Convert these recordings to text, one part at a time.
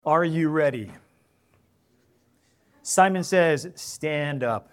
Are you ready? Simon says, stand up.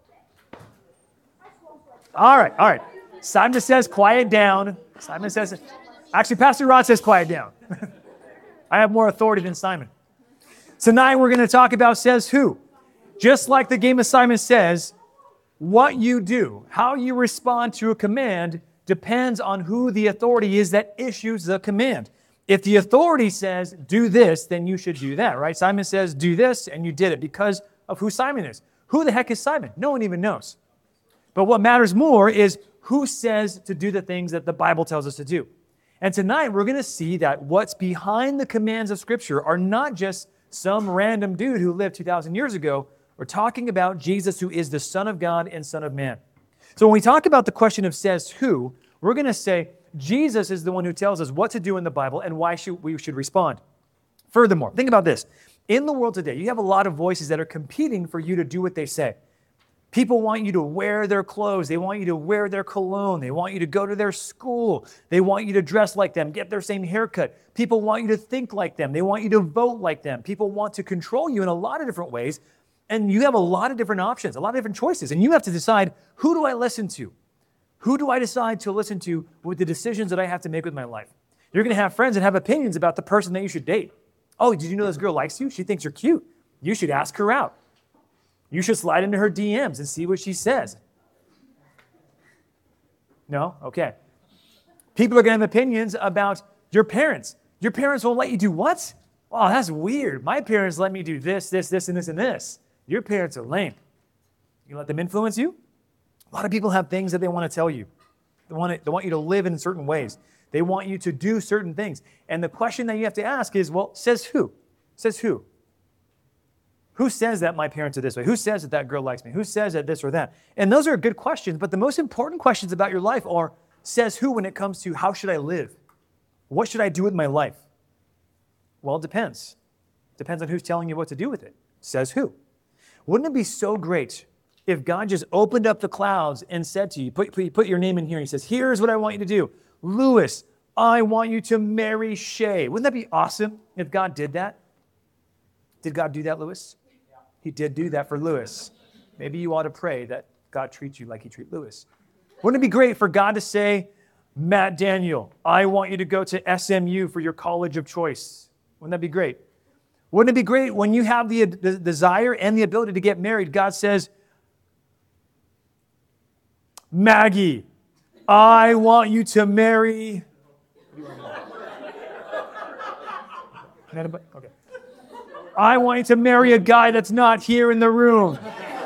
All right. Simon says, quiet down. Simon says, actually, Pastor Rod says, quiet down. I have more authority than Simon. Tonight, we're going to talk about says who. Just like the game of Simon Says, what you do, how you respond to a command depends on who the authority is that issues the command. If the authority says, do this, then you should do that, right? Simon says, do this, and you did it because of who Simon is. Who the heck is Simon? No one even knows. But what matters more is who says to do the things that the Bible tells us to do. And tonight, we're going to see that what's behind the commands of Scripture are not just some random dude who lived 2,000 years ago. We're talking about Jesus, who is the Son of God and Son of Man. So when we talk about the question of says who, we're going to say Jesus is the one who tells us what to do in the Bible and why we should respond. Furthermore, think about this. In the world today, you have a lot of voices that are competing for you to do what they say. People want you to wear their clothes. They want you to wear their cologne. They want you to go to their school. They want you to dress like them, get their same haircut. People want you to think like them. They want you to vote like them. People want to control you in a lot of different ways. And you have a lot of different options, a lot of different choices. And you have to decide, who do I listen to? Who do I decide to listen to with the decisions that I have to make with my life? You're going to have friends that have opinions about the person that you should date. Oh, did you know this girl likes you? She thinks you're cute. You should ask her out. You should slide into her DMs and see what she says. No? Okay. People are going to have opinions about your parents. Your parents won't let you do what? Oh, that's weird. My parents let me do this, and this, and this. Your parents are lame. You let them influence you? A lot of people have things that they want to tell you. They want you to live in certain ways. They want you to do certain things. And the question that you have to ask is, well, says who? Says who? Who says that my parents are this way? Who says that that girl likes me? Who says that this or that? And those are good questions, but the most important questions about your life are, says who when it comes to how should I live? What should I do with my life? Well, it depends. Depends on who's telling you what to do with it. Says who? Wouldn't it be so great if God just opened up the clouds and said to you, put your name in here, and he says, here's what I want you to do. Lewis, I want you to marry Shay. Wouldn't that be awesome if God did that? Did God do that, Lewis? Yeah. He did do that for Lewis. Maybe you ought to pray that God treats you like he treats Lewis. Wouldn't it be great for God to say, Matt Daniel, I want you to go to SMU for your college of choice? Wouldn't that be great? Wouldn't it be great when you have the desire and the ability to get married, God says, Maggie, I want you to marry... Okay. I want you to marry a guy that's not here in the room.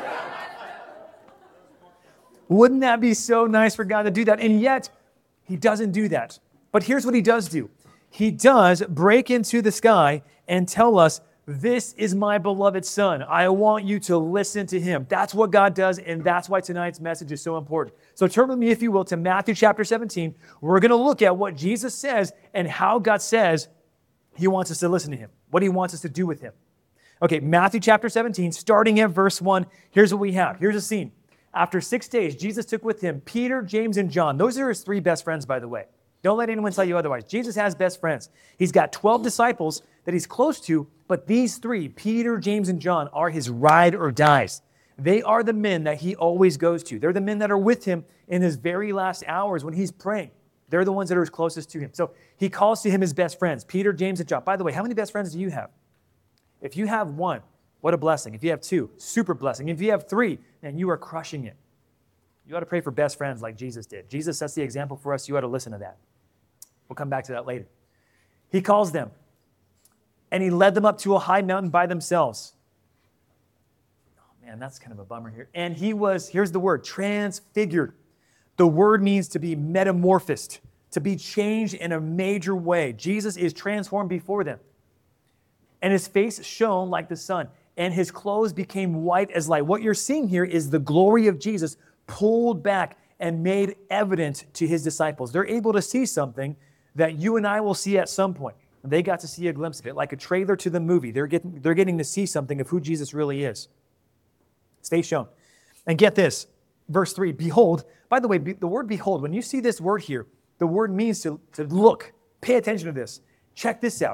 Wouldn't that be so nice for God to do that? And yet, he doesn't do that. But here's what he does do. He does break into the sky and tell us, this is my beloved son. I want you to listen to him. That's what God does, and that's why tonight's message is so important. So turn with me, if you will, to Matthew chapter 17. We're going to look at what Jesus says and how God says he wants us to listen to him, what he wants us to do with him. Okay, Matthew chapter 17, starting at verse 1, here's what we have. Here's a scene. After 6 days, Jesus took with him Peter, James, and John. Those are his 3 best friends, by the way. Don't let anyone tell you otherwise. Jesus has best friends. He's got 12 disciples that he's close to, but these 3, Peter, James, and John, are his ride or dies. They are the men that he always goes to. They're the men that are with him in his very last hours when he's praying. They're the ones that are as closest to him. So he calls to him his best friends, Peter, James, and John. By the way, how many best friends do you have? If you have 1, what a blessing. If you have 2, super blessing. If you have 3, then you are crushing it. You ought to pray for best friends like Jesus did. Jesus sets the example for us. You ought to listen to that. We'll come back to that later. He calls them, and he led them up to a high mountain by themselves. Oh man, that's kind of a bummer here. And he was, here's the word, transfigured. The word means to be metamorphosed, to be changed in a major way. Jesus is transformed before them. And his face shone like the sun, and his clothes became white as light. What you're seeing here is the glory of Jesus pulled back and made evident to his disciples. They're able to see something that you and I will see at some point. They got to see a glimpse of it, like a trailer to the movie. They're getting to see something of who Jesus really is. Stay shown. And get this, verse 3, behold. By the way, the word behold, when you see this word here, the word means to look. Pay attention to this. Check this out.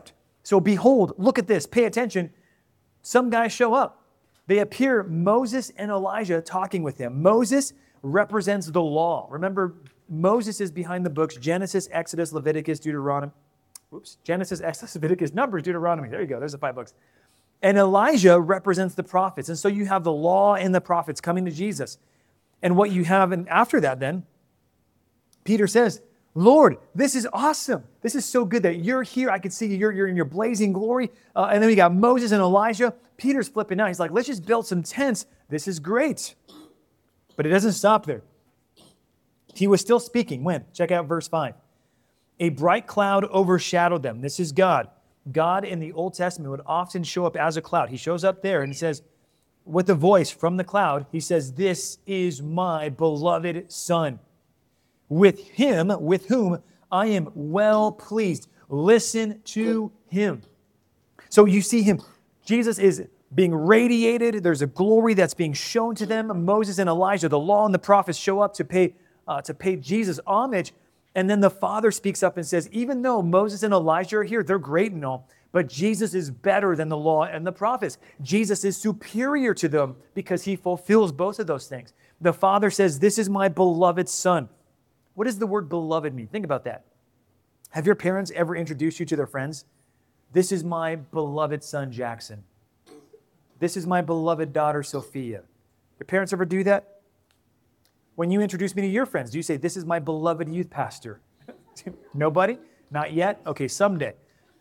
So behold, look at this, pay attention. Some guys show up. They appear, Moses and Elijah talking with him. Moses represents the law. Remember, Moses is behind the books, Genesis, Exodus, Leviticus, Deuteronomy. Genesis, Exodus, Leviticus, Numbers, Deuteronomy. There you go. There's the 5 books. And Elijah represents the prophets. And so you have the law and the prophets coming to Jesus. And what you have, and after that then, Peter says, Lord, this is awesome. This is so good that you're here. I can see you're in your blazing glory. And then we got Moses and Elijah. Peter's flipping out. He's like, let's just build some tents. This is great. But it doesn't stop there. He was still speaking when? Check out verse 5. A bright cloud overshadowed them. This is God. God in the Old Testament would often show up as a cloud. He shows up there and he says, with a voice from the cloud, he says, this is my beloved Son. With him, with whom I am well pleased. Listen to him. So you see him. Jesus is being radiated. There's a glory that's being shown to them. Moses and Elijah, the law and the prophets show up to pay Jesus homage. And then the Father speaks up and says, even though Moses and Elijah are here, they're great and all, but Jesus is better than the law and the prophets. Jesus is superior to them because he fulfills both of those things. The Father says, this is my beloved Son. What does the word beloved mean? Think about that. Have your parents ever introduced you to their friends? This is my beloved son, Jackson. This is my beloved daughter, Sophia. Your parents ever do that? When you introduce me to your friends, do you say, this is my beloved youth pastor? Nobody? Not yet? Okay, someday.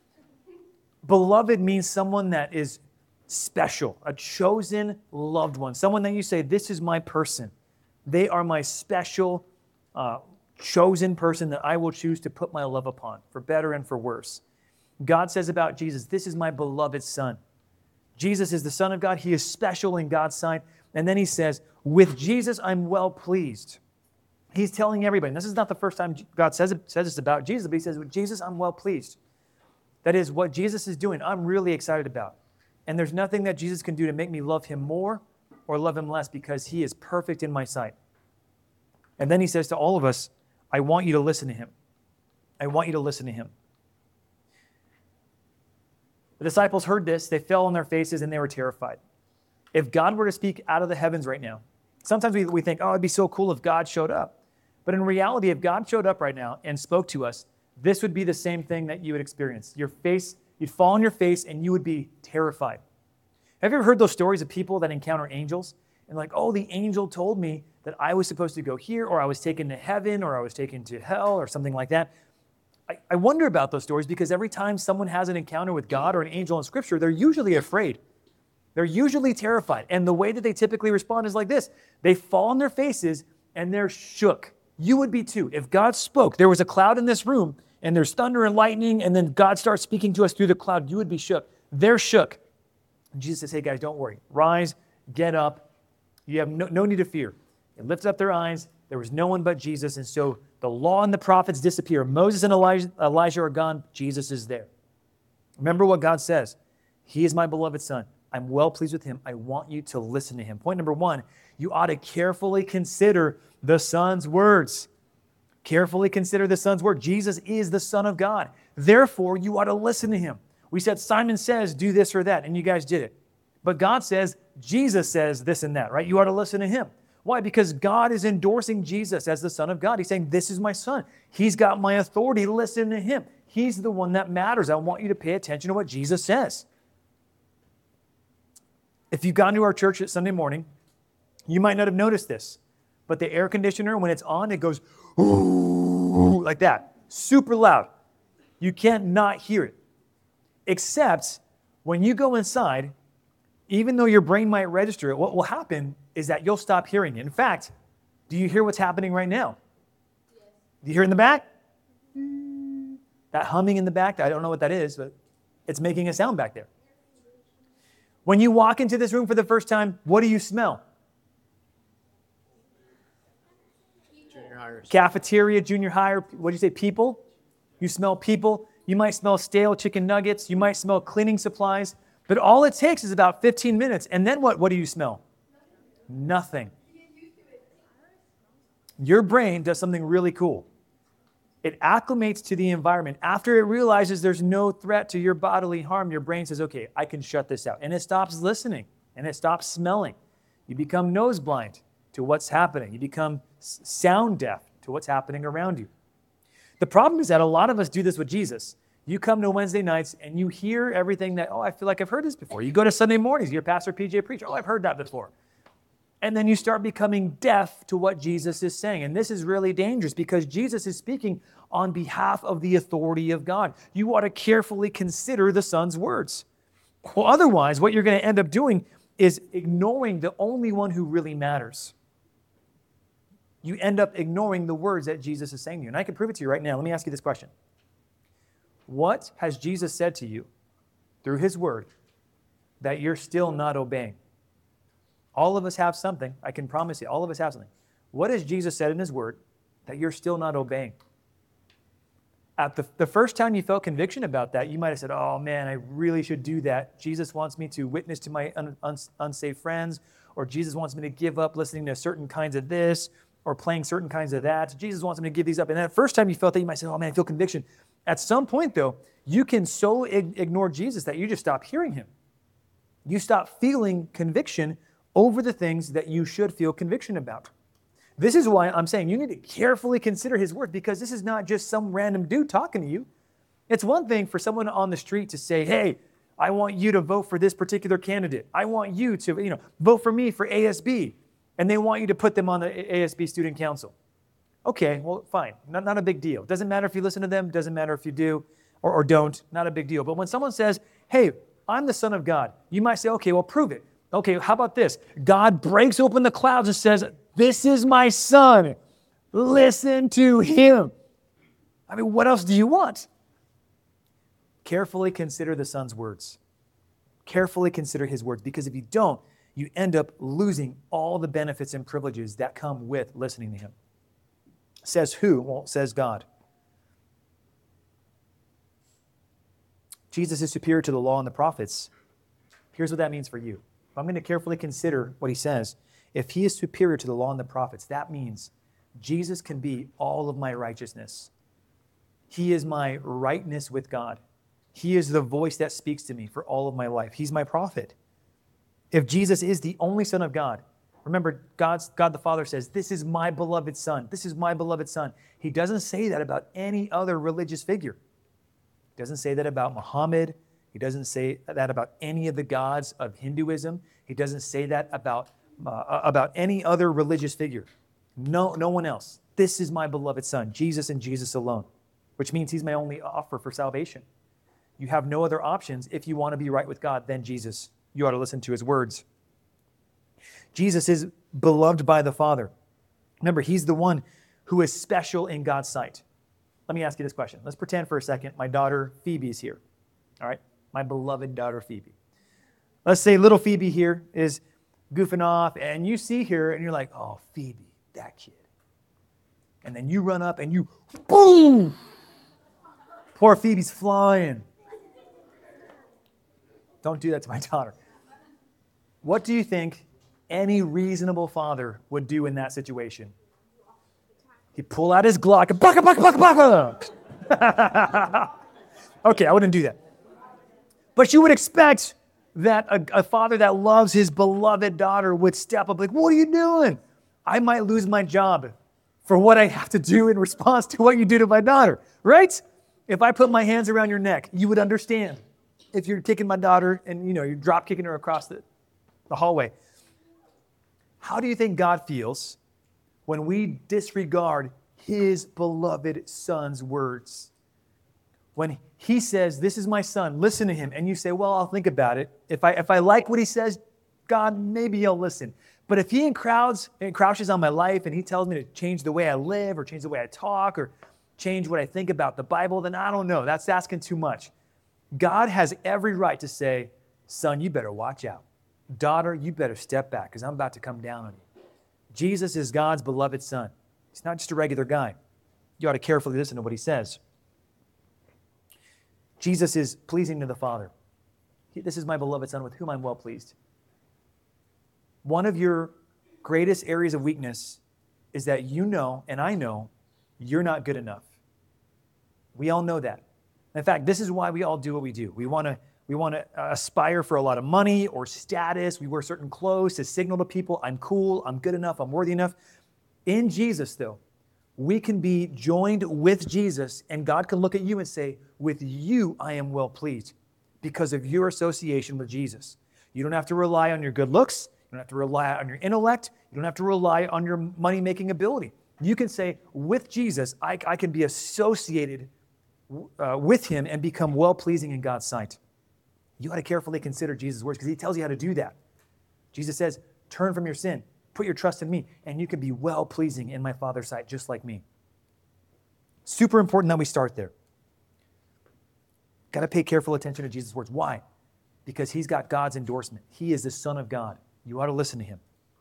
Beloved means someone that is special, a chosen loved one, someone that you say, this is my person. They are my special chosen person that I will choose to put my love upon, for better and for worse. God says about Jesus, this is my beloved Son. Jesus is the Son of God. He is special in God's sight. And then he says, with Jesus, I'm well pleased. He's telling everybody, and this is not the first time God says this about Jesus, but he says, with Jesus, I'm well pleased. That is, what Jesus is doing, I'm really excited about. And there's nothing that Jesus can do to make me love him more or love him less because he is perfect in my sight. And then he says to all of us, I want you to listen to him. I want you to listen to him. The disciples heard this, they fell on their faces, and they were terrified. If God were to speak out of the heavens right now, sometimes we think, oh, it'd be so cool if God showed up. But in reality, if God showed up right now and spoke to us, this would be the same thing that you would experience. You'd fall on your face, and you would be terrified. Have you ever heard those stories of people that encounter angels? And like, oh, the angel told me that I was supposed to go here, or I was taken to heaven, or I was taken to hell, or something like that. I wonder about those stories because every time someone has an encounter with God or an angel in Scripture, they're usually afraid. They're usually terrified. And the way that they typically respond is like this. They fall on their faces and they're shook. You would be too. If God spoke, there was a cloud in this room and there's thunder and lightning, and then God starts speaking to us through the cloud, you would be shook. They're shook. And Jesus says, hey guys, don't worry. Rise, get up. You have no need to fear. They lifted up their eyes. There was no one but Jesus. And so the law and the prophets disappear. Moses and Elijah are gone. Jesus is there. Remember what God says. He is my beloved Son. I'm well pleased with him. I want you to listen to him. Point number 1, you ought to carefully consider the Son's words. Carefully consider the Son's word. Jesus is the Son of God. Therefore, you ought to listen to him. We said Simon says do this or that, and you guys did it. But God says, Jesus says this and that, right? You ought to listen to him. Why? Because God is endorsing Jesus as the Son of God. He's saying, this is my Son. He's got my authority. Listen to him. He's the one that matters. I want you to pay attention to what Jesus says. If you've gone to our church at Sunday morning, you might not have noticed this, but the air conditioner, when it's on, it goes ooh, like that, super loud. You can't not hear it. Except when you go inside, even though your brain might register it, what will happen is that you'll stop hearing it. In fact, do you hear what's happening right now? Yes. Do you hear in the back? That humming in the back, I don't know what that is, but it's making a sound back there. When you walk into this room for the first time, what do you smell? Junior hires. Cafeteria, junior hire, what do you say, people? You smell people. You might smell stale chicken nuggets. You might smell cleaning supplies. But all it takes is about 15 minutes. And then what do you smell? Nothing. Your brain does something really cool. It acclimates to the environment. After it realizes there's no threat to your bodily harm, your brain says, okay, I can shut this out. And it stops listening and it stops smelling. You become nose blind to what's happening. You become sound deaf to what's happening around you. The problem is that a lot of us do this with Jesus. You come to Wednesday nights and you hear everything that, I feel like I've heard this before. You go to Sunday mornings, you hear Pastor PJ preach, I've heard that before. And then you start becoming deaf to what Jesus is saying. And this is really dangerous because Jesus is speaking on behalf of the authority of God. You ought to carefully consider the Son's words. Well, otherwise, what you're going to end up doing is ignoring the only one who really matters. You end up ignoring the words that Jesus is saying to you. And I can prove it to you right now. Let me ask you this question. What has Jesus said to you through his word that you're still not obeying? All of us have something. I can promise you, all of us have something. What has Jesus said in his word that you're still not obeying? At the first time you felt conviction about that, you might have said, oh man, I really should do that. Jesus wants me to witness to my unsaved friends, or Jesus wants me to give up listening to certain kinds of this, or playing certain kinds of that. Jesus wants me to give these up. And that first time you felt that, you might say, oh man, I feel conviction. At some point though, you can so ignore Jesus that you just stop hearing him. You stop feeling conviction over the things that you should feel conviction about. This is why I'm saying you need to carefully consider his word, because this is not just some random dude talking to you. It's one thing for someone on the street to say, hey, I want you to vote for this particular candidate. I want you to, vote for me for ASB. And they want you to put them on the ASB student council. Okay, well, fine. Not a big deal. Doesn't matter if you listen to them. Doesn't matter if you do or don't. Not a big deal. But when someone says, hey, I'm the Son of God, you might say, okay, well, prove it. Okay, how about this? God breaks open the clouds and says, this is my Son. Listen to him. I mean, what else do you want? Carefully consider the Son's words. Carefully consider his words, because if you don't, you end up losing all the benefits and privileges that come with listening to him. Says who? Well, it says God. Jesus is superior to the law and the prophets. Here's what that means for you. If I'm going to carefully consider what he says, if he is superior to the law and the prophets, that means Jesus can be all of my righteousness. He is my rightness with God. He is the voice that speaks to me for all of my life. He's my prophet. If Jesus is the only Son of God, remember, God the Father says, this is my beloved Son. This is my beloved Son. He doesn't say that about any other religious figure. He doesn't say that about Muhammad. He doesn't say that about any of the gods of Hinduism. He doesn't say that about any other religious figure. No one else. This is my beloved Son, Jesus and Jesus alone, which means he's my only offer for salvation. You have no other options if you want to be right with God than Jesus. You ought to listen to his words. Jesus is beloved by the Father. Remember, he's the one who is special in God's sight. Let me ask you this question. Let's pretend for a second my daughter Phoebe is here. All right? My beloved daughter Phoebe. Let's say little Phoebe here is goofing off, and you see her, and you're like, oh, Phoebe, that kid. And then you run up, and you, boom! Poor Phoebe's flying. Don't do that to my daughter. What do you think any reasonable father would do in that situation? He'd pull out his Glock and baka, baka, baka, baka. Okay, I wouldn't do that. But you would expect that a father that loves his beloved daughter would step up like, what are you doing? I might lose my job for what I have to do in response to what you do to my daughter, right? If I put my hands around your neck, you would understand. If you're kicking my daughter and you're drop kicking her across the hallway. How do you think God feels when we disregard his beloved Son's words? When he says, this is my Son, listen to him, and you say, well, I'll think about it. If I like what he says, God, maybe I'll listen. But if he encroaches on my life and he tells me to change the way I live or change the way I talk or change what I think about the Bible, then I don't know. That's asking too much. God has every right to say, son, you better watch out. Daughter, you better step back because I'm about to come down on you. Jesus is God's beloved Son. He's not just a regular guy. You ought to carefully listen to what he says. Jesus is pleasing to the Father. This is my beloved Son with whom I'm well pleased. One of your greatest areas of weakness is that you know, and I know, you're not good enough. We all know that. In fact, this is why we all do what we do. We want to aspire for a lot of money or status. We wear certain clothes to signal to people, I'm cool, I'm good enough, I'm worthy enough. In Jesus, though, we can be joined with Jesus, and God can look at you and say, with you I am well pleased because of your association with Jesus. You don't have to rely on your good looks. You don't have to rely on your intellect. You don't have to rely on your money-making ability. You can say, with Jesus, I can be associated with him and become well-pleasing in God's sight. You got to carefully consider Jesus' words because he tells you how to do that. Jesus says, turn from your sin, put your trust in me, and you can be well-pleasing in my Father's sight just like me. Super important that we start there. Got to pay careful attention to Jesus' words. Why? Because he's got God's endorsement. He is the Son of God. You ought to listen to him.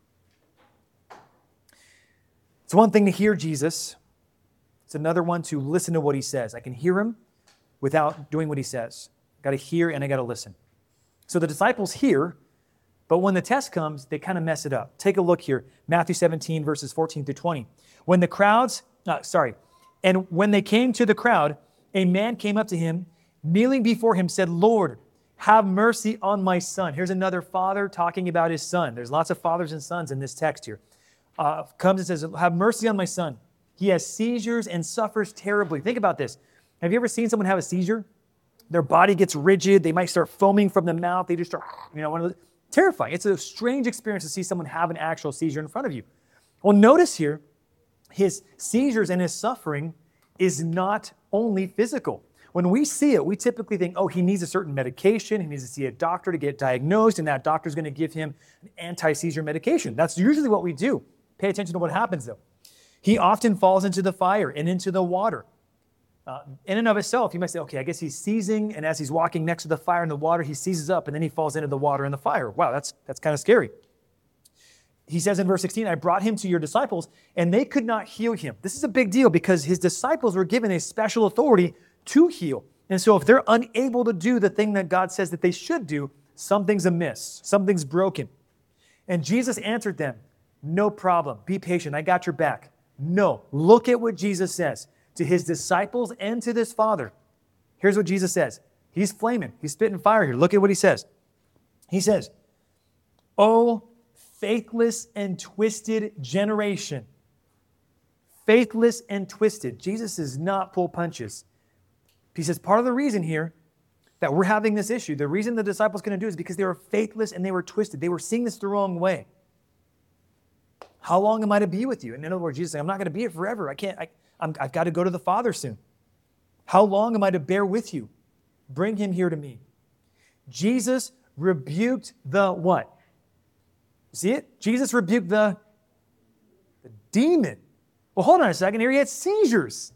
It's one thing to hear Jesus. It's another one to listen to what he says. I can hear him without doing what he says. Got to hear and I got to listen. So the disciples hear, but when the test comes, they kind of mess it up. Take a look here. Matthew 17, verses 14 through 20. And when they came to the crowd, a man came up to him, kneeling before him, said, Lord, have mercy on my son. Here's another father talking about his son. There's lots of fathers and sons in this text here. Comes and says, have mercy on my son. He has seizures and suffers terribly. Think about this. Have you ever seen someone have a seizure? Their body gets rigid. They might start foaming from the mouth. They just start, terrifying. It's a strange experience to see someone have an actual seizure in front of you. Well, notice here, his seizures and his suffering is not only physical. When we see it, we typically think, he needs a certain medication. He needs to see a doctor to get diagnosed, and that doctor's going to give him an anti-seizure medication. That's usually what we do. Pay attention to what happens, though. He often falls into the fire and into the water. In and of itself, you might say, I guess he's seizing, and as he's walking next to the fire and the water, he seizes up, and then he falls into the water and the fire. Wow, that's kind of scary. He says in verse 16, I brought him to your disciples, and they could not heal him. This is a big deal because his disciples were given a special authority to heal. And so if they're unable to do the thing that God says that they should do, something's amiss, something's broken. And Jesus answered them, no problem, be patient, I got your back. No, look at what Jesus says to his disciples and to this father. Here's what Jesus says. He's flaming, he's spitting fire here. Look at what he says. He says, oh, faithless and twisted generation. Faithless and twisted. Jesus does not pull punches. He says part of the reason here that we're having this issue, the reason the disciples couldn't do it is because they were faithless and they were twisted. They were seeing this the wrong way. How long am I to be with you? And in other words, Jesus is saying, I'm not going to be here forever. I've got to go to the Father soon. How long am I to bear with you? Bring him here to me. Jesus rebuked the what? See it? Jesus rebuked the demon. Well, hold on a second here. He had seizures.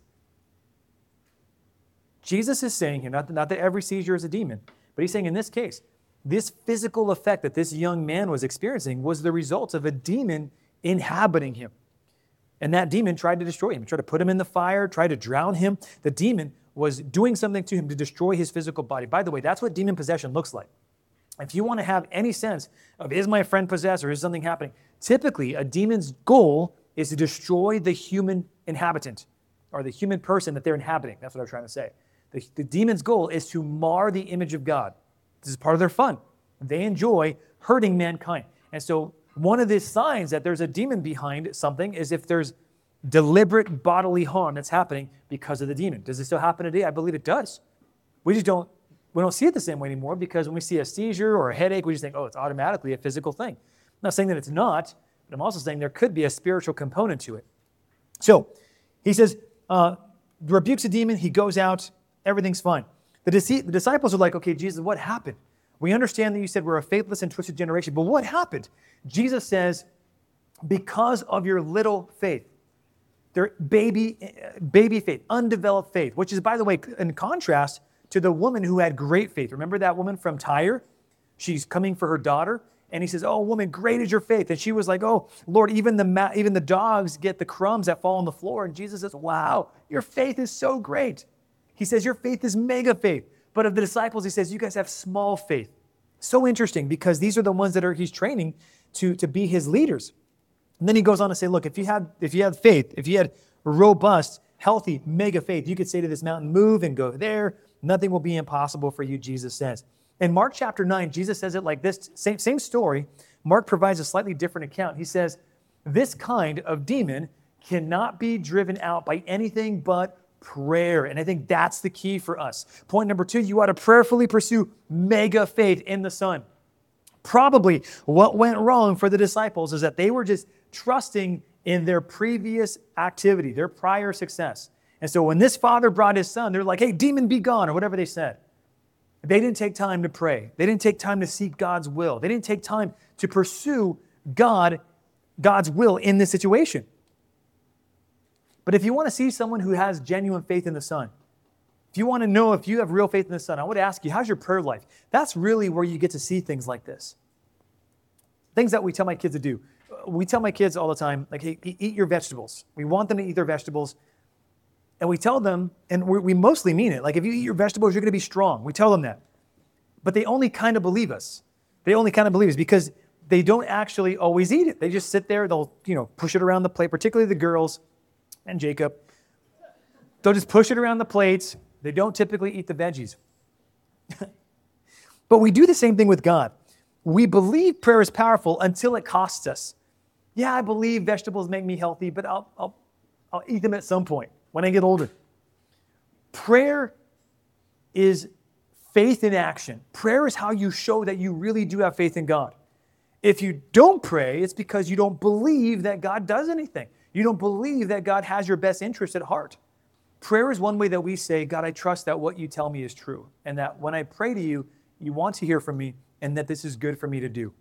Jesus is saying here, not that every seizure is a demon, but he's saying in this case, this physical effect that this young man was experiencing was the result of a demon inhabiting him. And that demon tried to destroy him. He tried to put him in the fire, tried to drown him. The demon was doing something to him to destroy his physical body. By the way, that's what demon possession looks like. If you want to have any sense of, is my friend possessed or is something happening? Typically, a demon's goal is to destroy the human inhabitant or the human person that they're inhabiting. That's what I'm trying to say. The demon's goal is to mar the image of God. This is part of their fun. They enjoy hurting mankind. And so one of the signs that there's a demon behind something is if there's deliberate bodily harm that's happening because of the demon. Does it still happen today? I believe it does. We don't see it the same way anymore because when we see a seizure or a headache, we just think, it's automatically a physical thing. I'm not saying that it's not, but I'm also saying there could be a spiritual component to it. So he says, rebukes a demon, he goes out, everything's fine. The disciples are like, okay, Jesus, what happened? We understand that you said we're a faithless and twisted generation, but what happened? Jesus says, because of your little faith, their baby faith, undeveloped faith, which is, by the way, in contrast to the woman who had great faith. Remember that woman from Tyre? She's coming for her daughter, and he says, oh, woman, great is your faith. And she was like, oh, Lord, even the dogs get the crumbs that fall on the floor. And Jesus says, wow, your faith is so great. He says, your faith is mega faith. But of the disciples, he says, you guys have small faith. So interesting because these are the ones that he's training to be his leaders. And then he goes on to say, look, if you had faith, if you had robust healthy, mega faith. You could say to this mountain, move and go there. Nothing will be impossible for you, Jesus says. In Mark chapter 9, Jesus says it like this, same story. Mark provides a slightly different account. He says, this kind of demon cannot be driven out by anything but prayer. And I think that's the key for us. Point number 2, you ought to prayerfully pursue mega faith in the Son. Probably what went wrong for the disciples is that they were just trusting in their previous activity, their prior success. And so when this father brought his son, they're like, hey, demon, be gone, or whatever they said. They didn't take time to pray. They didn't take time to seek God's will. They didn't take time to pursue God's will in this situation. But if you want to see someone who has genuine faith in the Son, if you want to know if you have real faith in the Son, I would ask you, how's your prayer life? That's really where you get to see things like this. Things that we tell my kids to do. We tell my kids all the time, like, hey, eat your vegetables. We want them to eat their vegetables. And we tell them, and we mostly mean it, like if you eat your vegetables, you're going to be strong. We tell them that. But they only kind of believe us. They only kind of believe us because they don't actually always eat it. They just sit there, they'll push it around the plate, particularly the girls and Jacob. They'll just push it around the plates. They don't typically eat the veggies. But we do the same thing with God. We believe prayer is powerful until it costs us. Yeah, I believe vegetables make me healthy, but I'll eat them at some point when I get older. Prayer is faith in action. Prayer is how you show that you really do have faith in God. If you don't pray, it's because you don't believe that God does anything. You don't believe that God has your best interest at heart. Prayer is one way that we say, God, I trust that what you tell me is true, and that when I pray to you, you want to hear from me, and that this is good for me to do.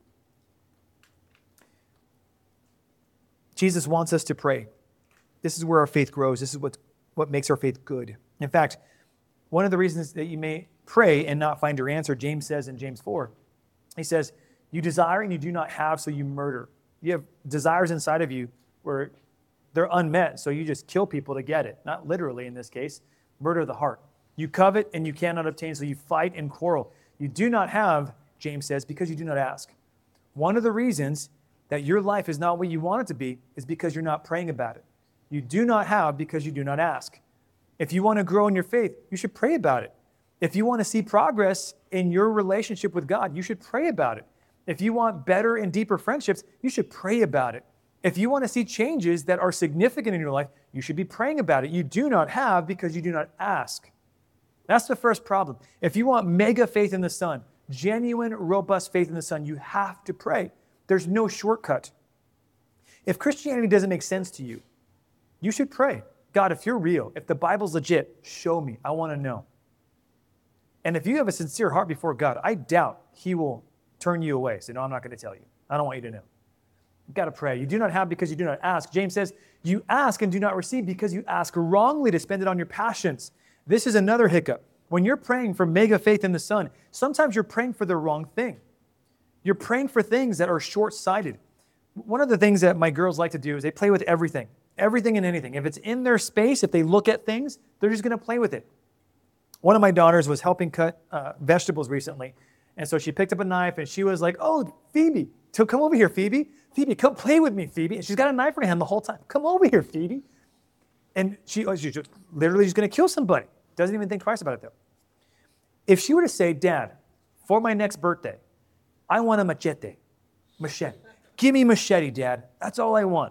Jesus wants us to pray. This is where our faith grows. This is what makes our faith good. In fact, one of the reasons that you may pray and not find your answer, James says in James 4, he says, you desire and you do not have, so you murder. You have desires inside of you where they're unmet, so you just kill people to get it. Not literally in this case, murder of the heart. You covet and you cannot obtain, so you fight and quarrel. You do not have, James says, because you do not ask. One of the reasons that your life is not what you want it to be is because you're not praying about it. You do not have because you do not ask. If you want to grow in your faith, you should pray about it. If you want to see progress in your relationship with God, you should pray about it. If you want better and deeper friendships, you should pray about it. If you want to see changes that are significant in your life, you should be praying about it. You do not have because you do not ask. That's the first problem. If you want mega faith in the Son, genuine, robust faith in the Son, you have to pray. There's no shortcut. If Christianity doesn't make sense to you, you should pray. God, if you're real, if the Bible's legit, show me. I want to know. And if you have a sincere heart before God, I doubt he will turn you away. Say, no, I'm not going to tell you. I don't want you to know. You've got to pray. You do not have because you do not ask. James says, you ask and do not receive because you ask wrongly to spend it on your passions. This is another hiccup. When you're praying for mega faith in the Son, sometimes you're praying for the wrong thing. You're praying for things that are short-sighted. One of the things that my girls like to do is they play with everything and anything. If it's in their space, if they look at things, they're just going to play with it. One of my daughters was helping cut vegetables recently. And so she picked up a knife and she was like, oh, Phoebe, come over here, Phoebe. Phoebe, come play with me, Phoebe. And she's got a knife in her hand the whole time. Come over here, Phoebe. And she's just literally just going to kill somebody. Doesn't even think twice about it, though. If she were to say, Dad, for my next birthday, I want a machete. Machete. Give me machete, Dad. That's all I want.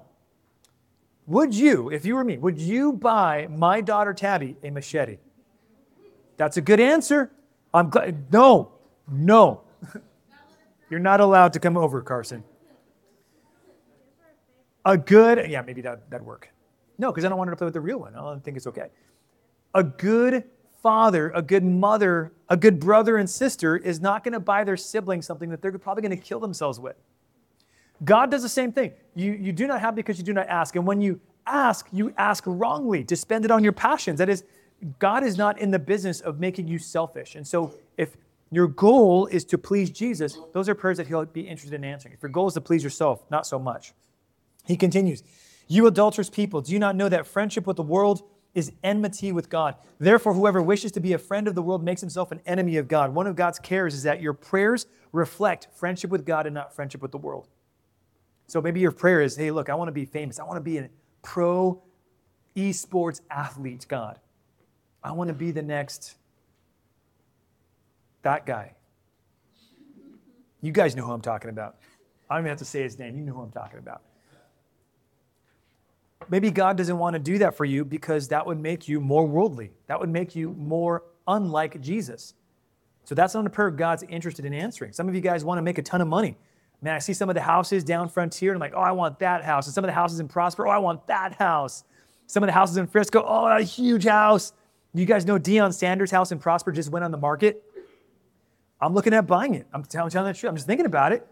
Would you, if you were me, would you buy my daughter Tabby a machete? That's a good answer. I'm glad. No. You're not allowed to come over, Carson. Maybe that'd work. No, because I don't want her to play with the real one. I don't think it's okay. A good father, a good mother, a good brother and sister is not going to buy their sibling something that they're probably going to kill themselves with. God does the same thing. You do not have because you do not ask. And when you ask wrongly to spend it on your passions. That is, God is not in the business of making you selfish. And so if your goal is to please Jesus, those are prayers that he'll be interested in answering. If your goal is to please yourself, not so much. He continues, you adulterous people, do you not know that friendship with the world is enmity with God? Therefore, whoever wishes to be a friend of the world makes himself an enemy of God. One of God's cares is that your prayers reflect friendship with God and not friendship with the world. So maybe your prayer is, hey, look, I want to be famous. I want to be a pro esports athlete, God. I want to be the next that guy. You guys know who I'm talking about. I don't even have to say his name. You know who I'm talking about. Maybe God doesn't want to do that for you because that would make you more worldly. That would make you more unlike Jesus. So that's not a prayer God's interested in answering. Some of you guys want to make a ton of money. Man, I see some of the houses down Frontier, and I'm like, oh, I want that house. And some of the houses in Prosper, oh, I want that house. Some of the houses in Frisco, oh, a huge house. You guys know Deion Sanders' house in Prosper just went on the market? I'm looking at buying it. I'm telling the truth. I'm just thinking about it.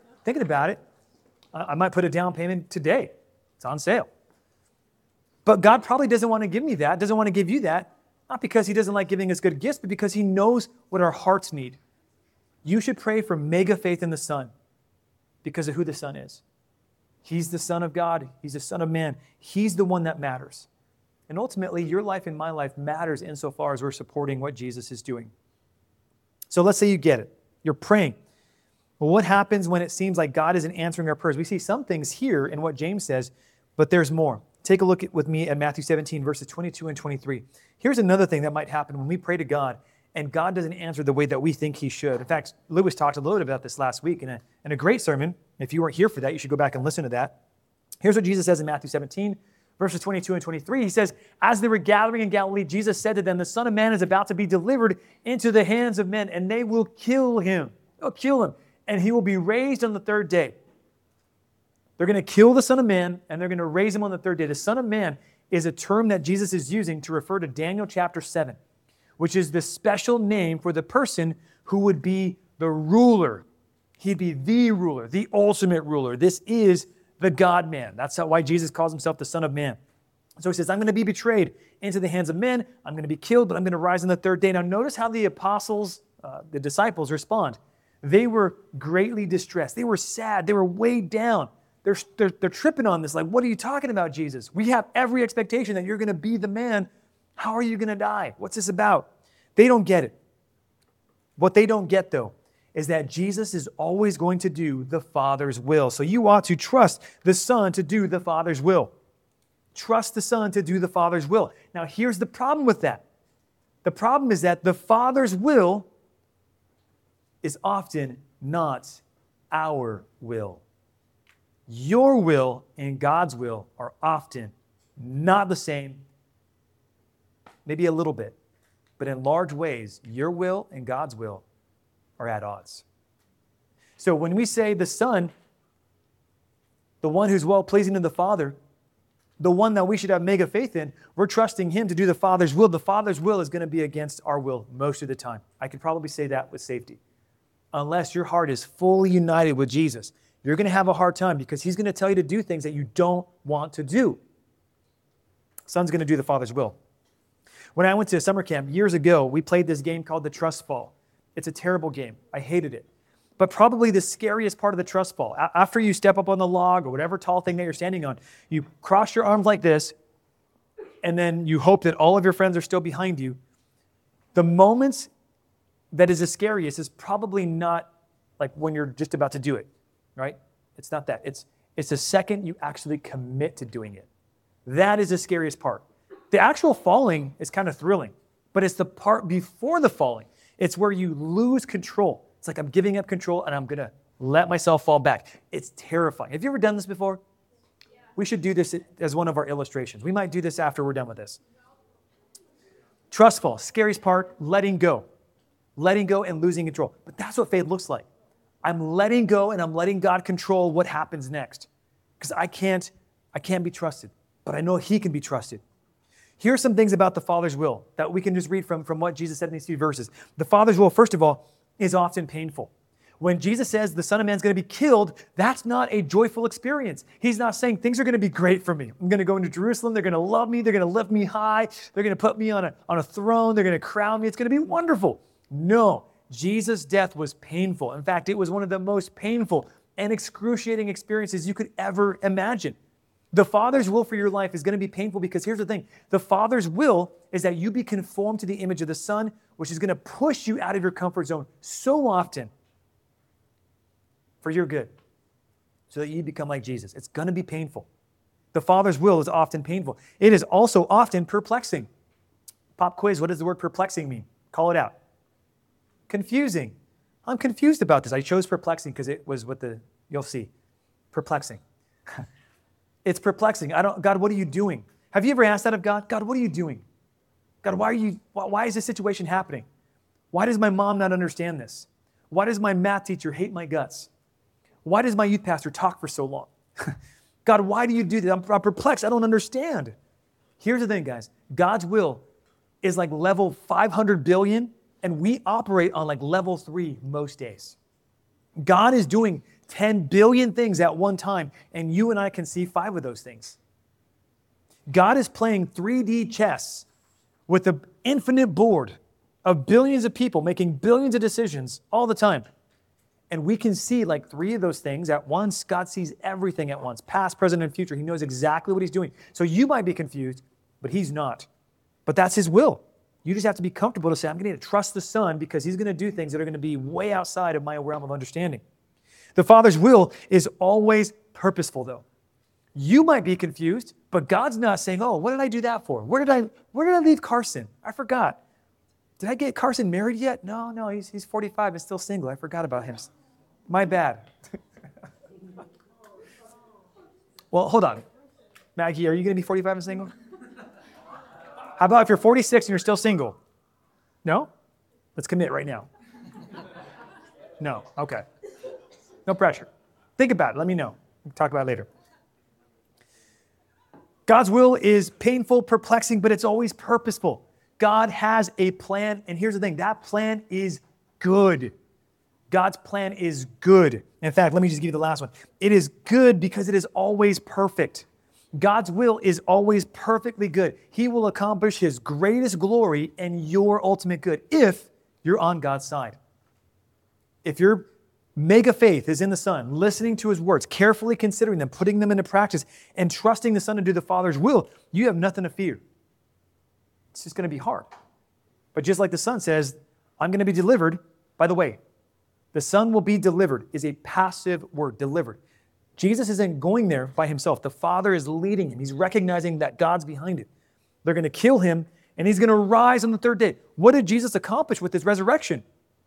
I might put a down payment today. It's on sale. But God probably doesn't want to give me that, doesn't want to give you that, not because he doesn't like giving us good gifts, but because he knows what our hearts need. You should pray for mega faith in the Son because of who the Son is. He's the Son of God. He's the Son of Man. He's the one that matters. And ultimately, your life and my life matters insofar as we're supporting what Jesus is doing. So let's say you get it. You're praying. Well, what happens when it seems like God isn't answering our prayers? We see some things here in what James says, but there's more. Take a look with me at Matthew 17, verses 22 and 23. Here's another thing that might happen when we pray to God and God doesn't answer the way that we think he should. In fact, Lewis talked a little bit about this last week in a great sermon. If you weren't here for that, you should go back and listen to that. Here's what Jesus says in Matthew 17, verses 22 and 23. He says, as they were gathering in Galilee, Jesus said to them, the Son of Man is about to be delivered into the hands of men, and they will kill him. They'll kill him, and he will be raised on the third day. They're going to kill the Son of Man, and they're going to raise him on the third day. The Son of Man is a term that Jesus is using to refer to Daniel chapter 7, which is the special name for the person who would be the ruler. He'd be the ruler, the ultimate ruler. This is the God-man. That's why Jesus calls himself the Son of Man. So he says, I'm going to be betrayed into the hands of men. I'm going to be killed, but I'm going to rise on the third day. Now notice how the apostles, the disciples respond. They were greatly distressed. They were sad. They were weighed down. They're tripping on this. Like, what are you talking about, Jesus? We have every expectation that you're going to be the man. How are you going to die? What's this about? They don't get it. What they don't get, though, is that Jesus is always going to do the Father's will. So you ought to trust the Son to do the Father's will. Trust the Son to do the Father's will. Now, here's the problem with that. The problem is that the Father's will is often not our will. Your will and God's will are often not the same, maybe a little bit, but in large ways, your will and God's will are at odds. So when we say the Son, the one who's well-pleasing to the Father, the one that we should have mega faith in, we're trusting him to do the Father's will. The Father's will is going to be against our will most of the time. I could probably say that with safety. Unless your heart is fully united with Jesus, you're going to have a hard time because he's going to tell you to do things that you don't want to do. Son's going to do the Father's will. When I went to summer camp years ago, we played this game called the Trust Fall. It's a terrible game. I hated it. But probably the scariest part of the trust fall, after you step up on the log or whatever tall thing that you're standing on, you cross your arms like this, and then you hope that all of your friends are still behind you. The moments that is the scariest is probably not like when you're just about to do it, right? It's not that. It's the second you actually commit to doing it. That is the scariest part. The actual falling is kind of thrilling, but it's the part before the falling. It's where you lose control. It's like I'm giving up control and I'm going to let myself fall back. It's terrifying. Have you ever done this before? Yeah. We should do this as one of our illustrations. We might do this after we're done with this. Trust fall, scariest part, letting go. Letting go and losing control. But that's what faith looks like. I'm letting go and I'm letting God control what happens next. Because I can't be trusted, but I know he can be trusted. Here are some things about the Father's will that we can just read from what Jesus said in these few verses. The Father's will, first of all, is often painful. When Jesus says the Son of Man is going to be killed, that's not a joyful experience. He's not saying things are going to be great for me. I'm going to go into Jerusalem. They're going to love me. They're going to lift me high. They're going to put me on a throne. They're going to crown me. It's going to be wonderful. No, Jesus' death was painful. In fact, it was one of the most painful and excruciating experiences you could ever imagine. The Father's will for your life is going to be painful because here's the thing. The Father's will is that you be conformed to the image of the Son, which is going to push you out of your comfort zone so often for your good so that you become like Jesus. It's going to be painful. The Father's will is often painful. It is also often perplexing. Pop quiz, what does the word perplexing mean? Call it out. Confusing. I'm confused about this. I chose perplexing because it was you'll see. Perplexing. It's perplexing. God, what are you doing? Have you ever asked that of God? God, what are you doing? God, why is this situation happening? Why does my mom not understand this? Why does my math teacher hate my guts? Why does my youth pastor talk for so long? God, why do you do this? I'm perplexed. I don't understand. Here's the thing, guys. God's will is like level 500 billion, and we operate on like level 3 most days. God is doing 10 billion things at one time, and you and I can see 5 of those things. God is playing 3D chess with an infinite board of billions of people making billions of decisions all the time. And we can see like 3 of those things at once. God sees everything at once, past, present, and future. He knows exactly what he's doing. So you might be confused, but he's not. But that's his will. You just have to be comfortable to say, I'm going to trust the Son because he's going to do things that are going to be way outside of my realm of understanding. The Father's will is always purposeful, though. You might be confused, but God's not saying, oh, what did I do that for? Where did I leave Carson? I forgot. Did I get Carson married yet? No, he's 45 and still single. I forgot about him. My bad. Well, hold on. Maggie, are you going to be 45 and single? How about if you're 46 and you're still single? No? Let's commit right now. No, okay. No pressure. Think about it. Let me know. We'll talk about it later. God's will is painful, perplexing, but it's always purposeful. God has a plan, and here's the thing. That plan is good. God's plan is good. In fact, let me just give you the last one. It is good because it is always perfect. God's will is always perfectly good. He will accomplish his greatest glory and your ultimate good if you're on God's side. If your mega faith is in the Son, listening to his words, carefully considering them, putting them into practice, and trusting the Son to do the Father's will, you have nothing to fear. It's just going to be hard. But just like the Son says, I'm going to be delivered. By the way, the Son will be delivered is a passive word, delivered. Jesus isn't going there by himself. The Father is leading him. He's recognizing that God's behind it. They're going to kill him, and he's going to rise on the 3rd day. What did Jesus accomplish with his resurrection?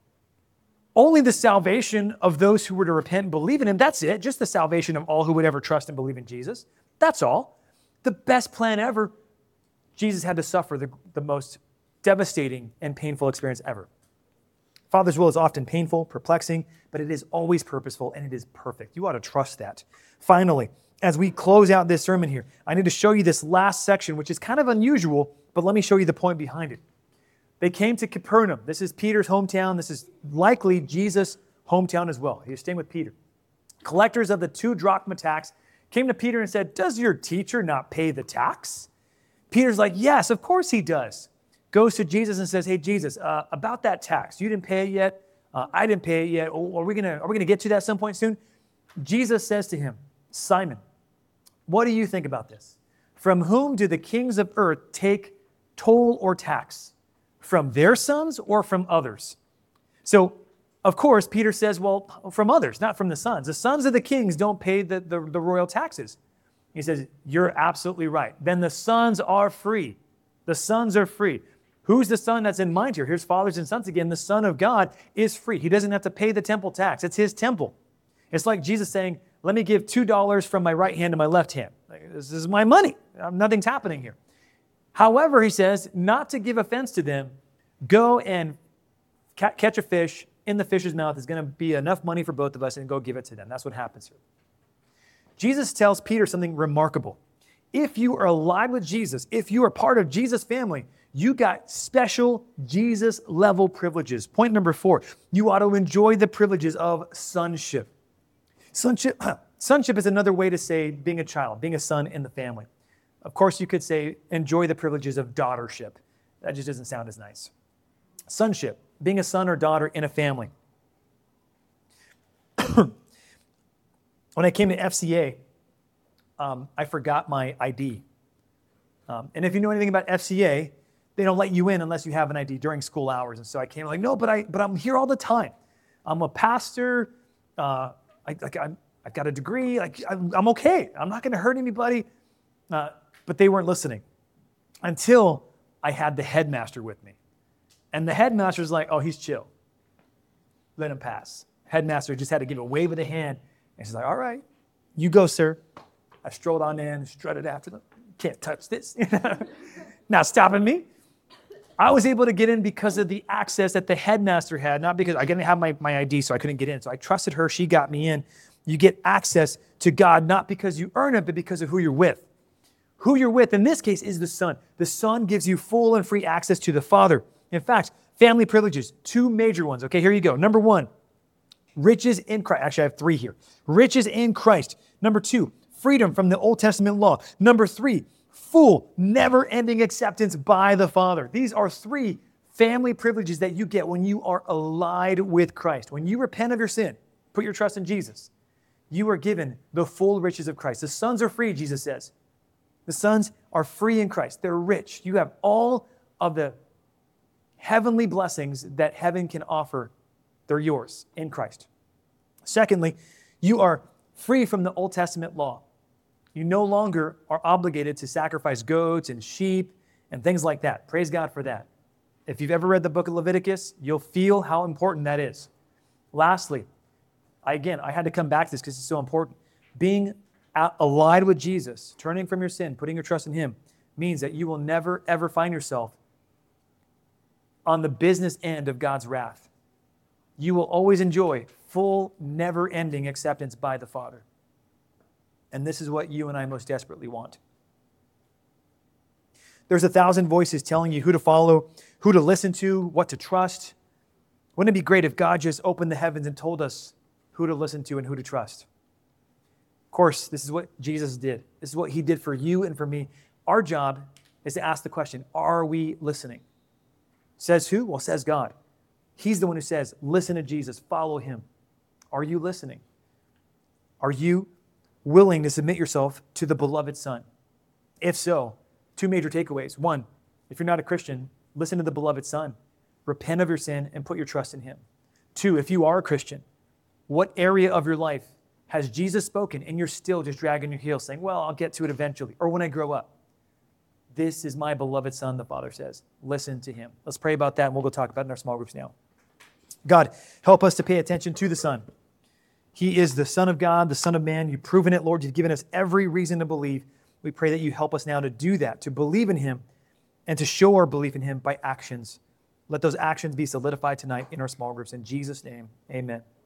Only the salvation of those who were to repent and believe in him. That's it. Just the salvation of all who would ever trust and believe in Jesus. That's all. The best plan ever. Jesus had to suffer the most devastating and painful experience ever. Father's will is often painful, perplexing, but it is always purposeful and it is perfect. You ought to trust that. Finally, as we close out this sermon here, I need to show you this last section, which is kind of unusual, but let me show you the point behind it. They came to Capernaum. This is Peter's hometown. This is likely Jesus' hometown as well. He was staying with Peter. Collectors of the 2 drachma tax came to Peter and said, does your teacher not pay the tax? Peter's like, yes, of course he does. Goes to Jesus and says, hey, Jesus, about that tax, you didn't pay it yet. I didn't pay it yet. Are we gonna get to that some point soon? Jesus says to him, Simon, what do you think about this? From whom do the kings of earth take toll or tax? From their sons or from others? So, of course, Peter says, well, from others, not from the sons. The sons of the kings don't pay the royal taxes. He says, you're absolutely right. Then the sons are free. The sons are free. Who's the son that's in mind here? Here's fathers and sons again. The Son of God is free. He doesn't have to pay the temple tax. It's his temple. It's like Jesus saying, let me give $2 from my right hand to my left hand. This is my money. Nothing's happening here. However, he says, not to give offense to them, go and catch a fish. In the fish's mouth is going to be enough money for both of us, and go give it to them. That's what happens here. Jesus tells Peter something remarkable. If you are alive with Jesus, if you are part of Jesus' family, you got special Jesus-level privileges. Point number 4, you ought to enjoy the privileges of sonship. Sonship is another way to say being a child, being a son in the family. Of course, you could say enjoy the privileges of daughtership. That just doesn't sound as nice. Sonship, being a son or daughter in a family. When I came to FCA, I forgot my ID. And if you know anything about FCA, they don't let you in unless you have an ID during school hours. And so I came like, no, but I'm here all the time. I'm a pastor. I've got a degree. I'm okay. I'm not going to hurt anybody. But they weren't listening until I had the headmaster with me. And the headmaster's like, oh, he's chill. Let him pass. Headmaster just had to give a wave of the hand. And she's like, all right, you go, sir. I strolled on in, strutted after them. Can't touch this. Not stopping me. I was able to get in because of the access that the headmaster had, not because I didn't have my ID, so I couldn't get in. So I trusted her. She got me in. You get access to God, not because you earn it, but because of who you're with. Who you're with, in this case, is the Son. The Son gives you full and free access to the Father. In fact, family privileges, 2 major ones. Okay, here you go. Number 1, riches in Christ. Actually, I have 3 here. Riches in Christ. Number 2, freedom from the Old Testament law. Number 3, full, never-ending acceptance by the Father. These are 3 family privileges that you get when you are allied with Christ. When you repent of your sin, put your trust in Jesus, you are given the full riches of Christ. The sons are free, Jesus says. The sons are free in Christ. They're rich. You have all of the heavenly blessings that heaven can offer. They're yours in Christ. Secondly, you are free from the Old Testament law. You no longer are obligated to sacrifice goats and sheep and things like that. Praise God for that. If you've ever read the book of Leviticus, you'll feel how important that is. Lastly, I had to come back to this because it's so important. Being allied with Jesus, turning from your sin, putting your trust in Him, means that you will never, ever find yourself on the business end of God's wrath. You will always enjoy full, never-ending acceptance by the Father. And this is what you and I most desperately want. There's 1,000 voices telling you who to follow, who to listen to, what to trust. Wouldn't it be great if God just opened the heavens and told us who to listen to and who to trust? Of course, this is what Jesus did. This is what He did for you and for me. Our job is to ask the question, are we listening? Says who? Well, says God. He's the one who says, listen to Jesus, follow Him. Are you listening? Are you willing to submit yourself to the beloved Son? If so, 2 major takeaways. 1, if you're not a Christian, listen to the beloved Son. Repent of your sin and put your trust in Him. 2, if you are a Christian, what area of your life has Jesus spoken and you're still just dragging your heels saying, well, I'll get to it eventually, or when I grow up? This is my beloved Son, the Father says. Listen to Him. Let's pray about that, and we'll go talk about it in our small groups now. God, help us to pay attention to the Son. He is the Son of God, the Son of Man. You've proven it, Lord. You've given us every reason to believe. We pray that you help us now to do that, to believe in Him, and to show our belief in Him by actions. Let those actions be solidified tonight in our small groups. In Jesus' name, amen.